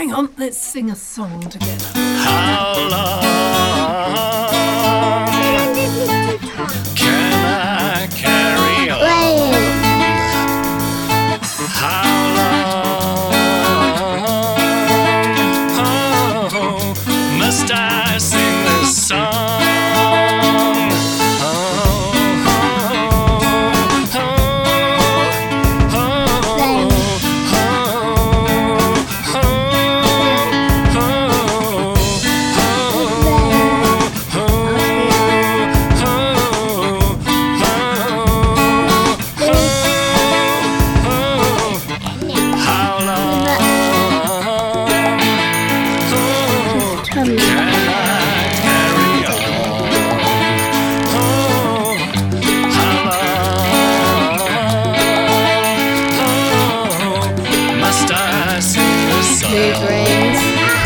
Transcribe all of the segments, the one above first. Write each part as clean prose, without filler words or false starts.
hang on, let's sing a song together. How long can I carry on? How long must I sing this song? Mood rings.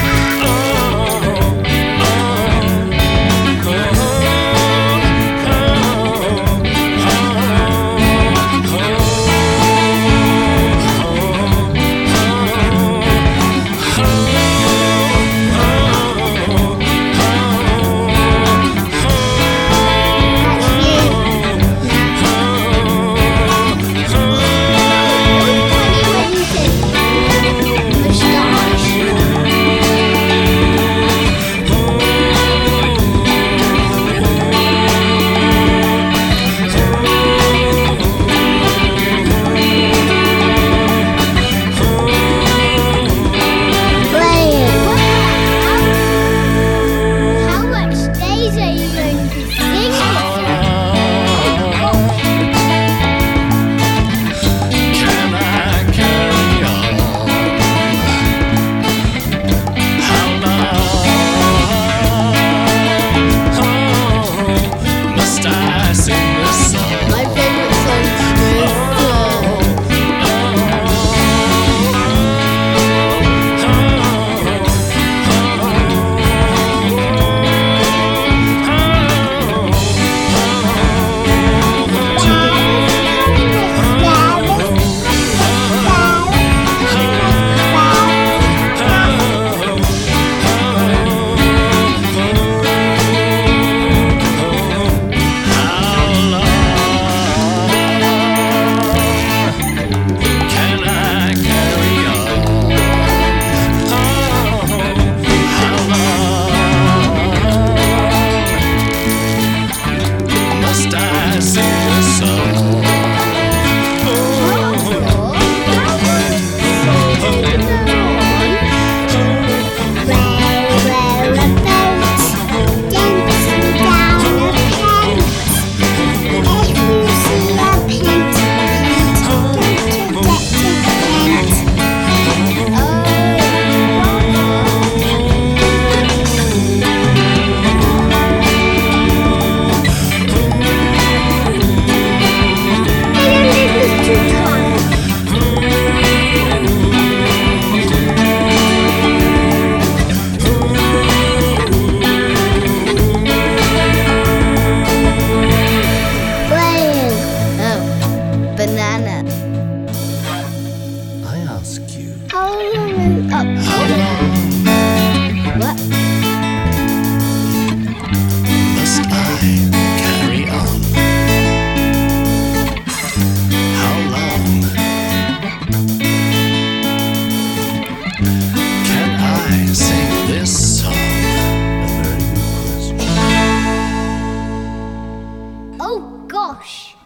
Banana. I ask you. How long? How long What? must I carry on? How long can I sing this song? A very good question. Oh gosh.